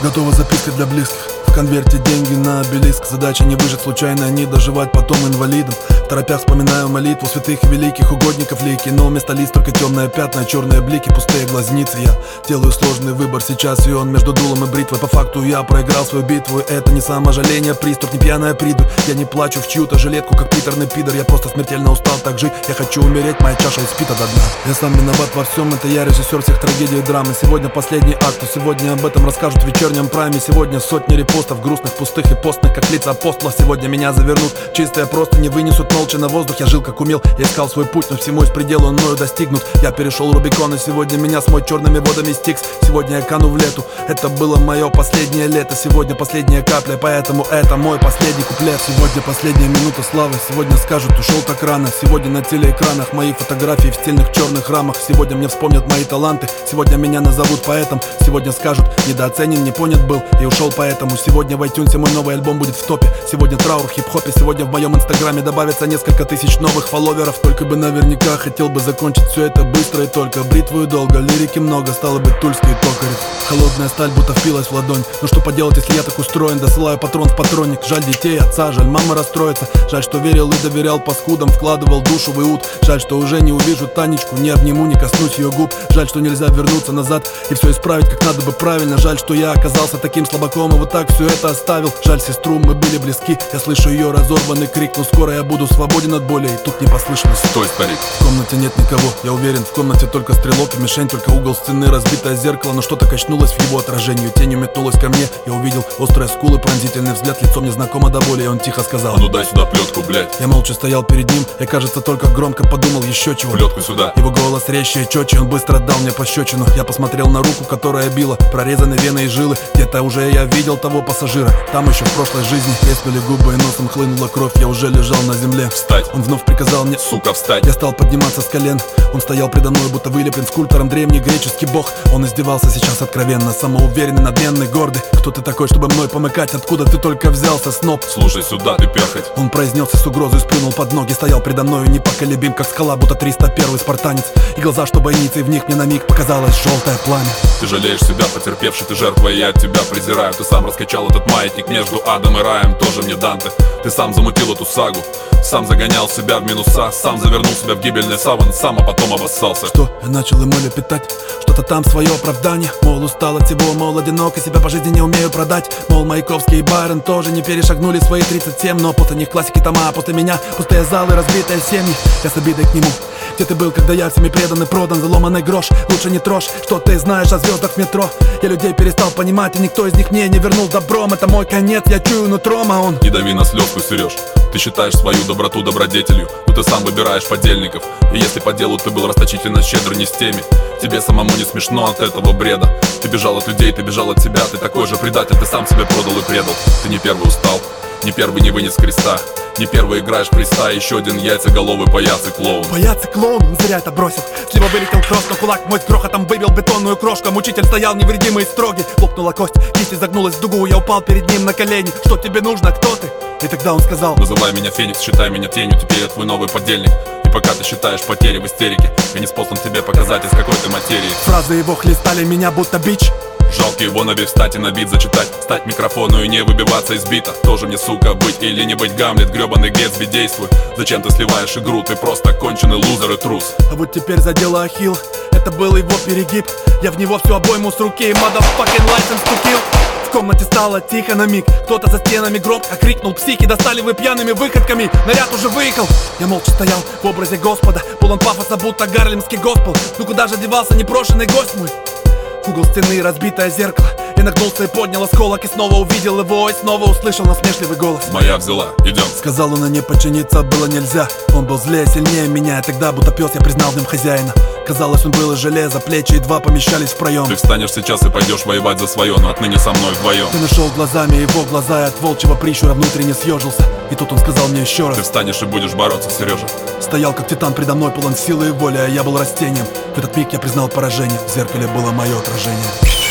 Готова записка для близких. В конверте деньги на обелиск. Задача не выжить случайно, не доживать потом инвалидом. В торопях вспоминаю молитву святых и великих угодников лики. Но вместо лист только темные пятна, черные блики, пустые глазницы. Я делаю сложный выбор сейчас, и он между дулом и бритвой. По факту я проиграл свою битву. Это не саможаление, приступ, не пьяная придурь. Я не плачу в чью-то жилетку, как приторный пидор. Я просто смертельно устал так жить. Я хочу умереть, моя чаша испита до дна. Я сам виноват во всем, это я режиссер всех трагедий и драмы. Сегодня последний акт, и сегодня об этом расскажут в вечернем прайме. Сегодня сотни репостов, грустных, пустых и постных, как лица апостола. Сегодня меня завернут, чистые просто не вынесут молча на воздух. Я жил как умел, я искал свой путь, но всему есть предел, он мною достигнут. Я перешел Рубикон, и сегодня меня смоет черными водами Стикс. Сегодня я кану в лету, это было мое последнее лето. Сегодня последняя капля, поэтому это мой последний куплет. Сегодня последняя минута славы, сегодня скажут, ушел так рано. Сегодня на телеэкранах мои фотографии в стильных черных рамах. Сегодня мне вспомнят мои таланты, сегодня меня назовут поэтом. Сегодня скажут, недооценен, не понят был и ушел поэтому. Сегодня в iTunes мой новый альбом будет в топе. Сегодня траур в хип-хопе, сегодня в моем инстаграме добавится несколько тысяч новых фолловеров. Только бы наверняка хотел бы закончить все это быстро и только. Бритву и долго, лирики много, стало быть тульский токарев. Холодная сталь будто впилась в ладонь. Ну что поделать, если я так устроен? Досылаю патрон в патронник. Жаль детей, отца, жаль мама расстроится. Жаль, что верил и доверял паскудам, вкладывал душу в иуд. Жаль, что уже не увижу Танечку, не обниму, не коснусь ее губ. Жаль, что нельзя вернуться назад и все исправить как надо бы правильно. Жаль, что я оказался таким слабаком и вот так все это оставил. Жаль, сестру, мы были близки. Я слышу ее разорванный крик, но скоро я буду свободен от боли. И тут не послышалось: стой, старик. В комнате нет никого, я уверен, в комнате только стрелок и мишень. Только угол стены, разбитое зеркало, но что-то качнулось в его отражении. Тенью метнулась ко мне, я увидел острые скулы, пронзительный взгляд, лицо мне знакомо до боли. И он тихо сказал: а ну дай сюда плетку, блядь. Я молча стоял перед ним, я, кажется, только громко подумал еще чего. Плетку сюда. Его голос резче и четче, он быстро отдал мне пощечину. Я посмотрел на руку, которая била, прорезаны вены и жилы. Где-то уже я видел того пассажира, там еще в прошлой жизни. Треснули губы и носом хлынула кровь, я уже лежал на земле. Встать. Он вновь приказал мне: сука, встать. Я стал подниматься с колен. Он стоял предо мной, будто вылеплен скульптором, древний греческий бог. Он издевался сейчас откровенно, самоуверенный, надменный, гордый. Кто ты такой, чтобы мной помыкать? Откуда ты только взялся, сноб? Слушай сюда, ты перхоть. Он произнес с угрозой, сплюнул под ноги. Стоял предо мною непоколебим, как скала, будто 301-й спартанец. И глаза, что бойницы, и в них мне на миг показалось желтое пламя. Ты жалеешь себя, потерпевший, ты жертва, и я от тебя презираю. Ты сам раскачал этот маятник между адом и раем, тоже мне Данте. Ты сам замутил эту сагу, сам загонял себя в минуса, сам завернул себя в гибельный саван, сам, а потом обоссался. Что? Я начал ему лепетать что-то там, свое оправдание. Мол, устал от всего, мол, одиноко, себя по жизни не умею продать. Мол, Маяковский и Байрон тоже не перешагнули свои 37. Но после них классики тома, а после меня пустые залы, разбитые семьи. Я с обидой к нему: где ты был, когда я всеми предан и продан? Заломанный грош, лучше не трожь, что ты знаешь о звездах в метро. Я людей перестал понимать, и никто из них мне не вернул добром. Это мой конец, я чую нутром, а он: не дави на слезку, Сереж. Ты считаешь свою доброту добродетелью, но ты сам выбираешь подельников. И если по делу ты был расточительно щедр не с теми, тебе самому не смешно от этого бреда. Ты бежал от людей, ты бежал от себя, ты такой же предатель, ты сам себя продал и предал. Ты не первый устал, не первый не вынес креста, не первый играешь в приста. Еще один яйцеголовый паяц и клоун. Паяц и клоун, он зря это бросил. С него вылетел кровь, но кулак мой с грохотом выбил бетонную крошку. Мучитель стоял невредимый и строгий. Лопнула кость, кисть изогнулась в дугу, я упал перед ним на колени. Что тебе нужно, кто ты? И тогда он сказал: называй меня Феникс, считай меня тенью, теперь я твой новый подельник. И пока ты считаешь потери в истерике, я не способен тебе показать, из какой ты материи. Фразы его хлестали меня будто бич. Жалко его на бит встать и на бит зачитать, стать микрофону и не выбиваться из бита. Тоже мне, сука, быть или не быть, Гамлет, гребаный Гэтсби, действуй. Зачем ты сливаешь игру, ты просто конченый лузер и трус. А вот теперь задело Ахилл, это был его перегиб. Я в него всю обойму с руки, motherfucking license to kill. В комнате стало тихо на миг, кто-то за стенами громко крикнул: психи, достали вы пьяными выходками, наряд уже выехал. Я молча стоял в образе Господа, полон пафоса, будто гарлемский госпел. Ну куда же девался непрошенный гость мой? Угол стены, разбитое зеркало. Я нагнулся и поднял осколок, и снова увидел его, и снова услышал насмешливый голос: моя взяла, идем. Сказал он, а не подчиниться было нельзя. Он был злее, сильнее меня, и тогда будто пес я признал в нем хозяина. Казалось, он был из железа, плечи едва помещались в проем. Ты встанешь сейчас и пойдешь воевать за свое, но отныне со мной вдвоем. Ты нашел глазами его глаза, и от волчьего прищура внутренне съежился. И тут он сказал мне еще раз: ты встанешь и будешь бороться, Сережа. Стоял как титан предо мной, полон силы и воли, а я был растением. В этот миг я признал поражение, в зеркале было мое отражение.